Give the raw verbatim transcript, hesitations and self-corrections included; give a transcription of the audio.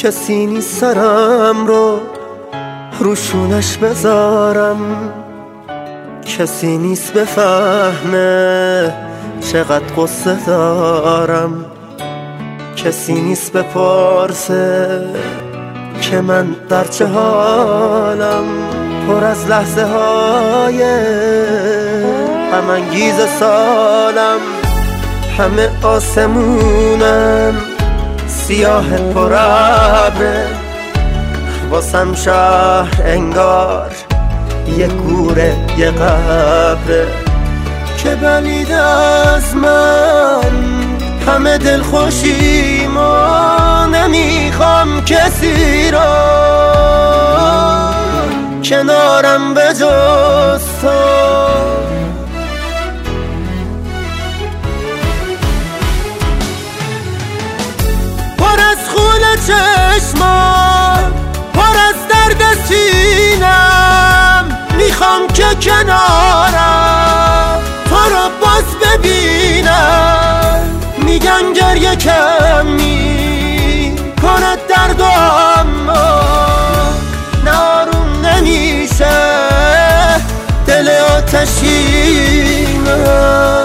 کسی نیست سرم رو روشونش بذارم، کسی نیست بفهمه چقدر قصه دارم، کسی نیست بپرسه که من در چه حالم. پر از لحظه های غم انگیز سالم، همه آسمونم سیاه پر ابره، واسم شهر انگار یه کوره یه قبره. که بلید از من همه دل خوشیمو، نمیخوام کسی رو کنارم به جز تو. پر از خون چشمام، پر از درد سینم، میخوام که کنارم تو رو باز ببینم. میگن گریه کمی کنه درد و اما نه آروم نمیشه دل آتشینم.